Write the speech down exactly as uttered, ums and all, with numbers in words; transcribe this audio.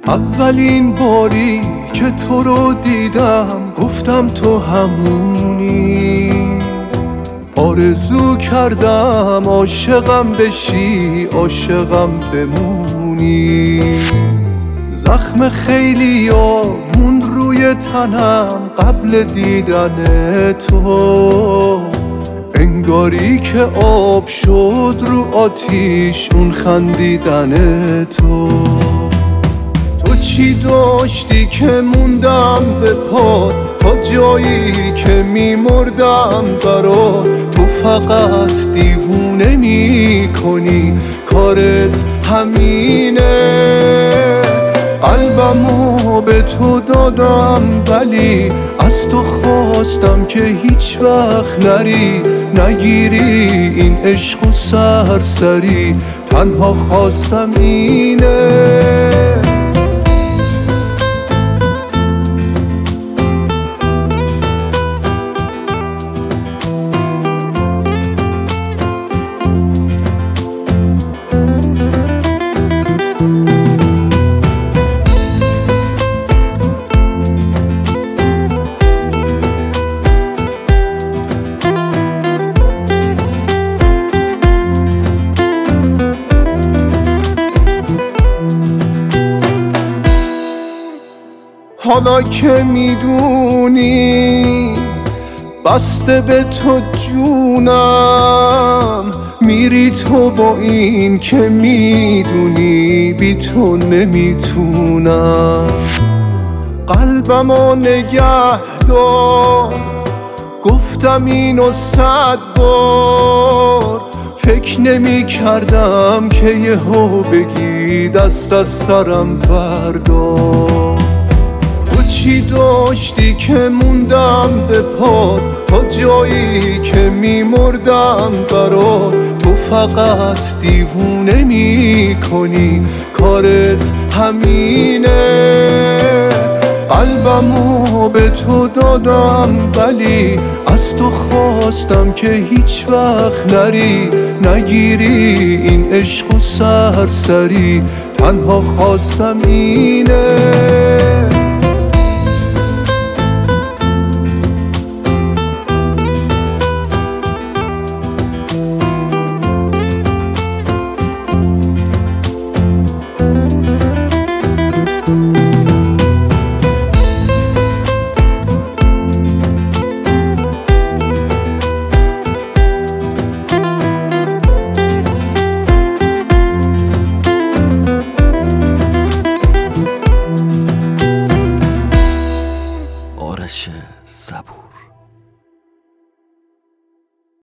اولین باری که تو رو دیدم گفتم تو همونی. آرزو کردم عاشقم بشی، عاشقم بمونی. زخم خیلی ها موند روی تنم قبل دیدن تو، انگاری که آب شد رو آتیش اون خندیدن تو. تو چی داشتی که موندم به پا، تا جایی که میمردم برات. تو فقط دیوونه میکنی، کارت همینه. قلبمو به تو دادم ولی از تو خواستم که هیچ وقت نری، نگیری این عشق و سرسری. تنها خواستم اینه. حالا که میدونی بسته به تو جونم، میری تو با این که میدونی بی تو نمیتونم. قلبمو نگه دار، گفتم اینو صد بار. فکر نمی کردم که یهو بگی دست از سرم بردار. چی داشتی که موندم به پات، تا جایی که میمردم برات. تو فقط دیوونه میکنی، کارت همینه. قلبمو به تو دادم ولی از تو خواستم که هیچ وقت نری، نگیری این عشق و سرسری. تنها خواستم اینه. آرش صبور.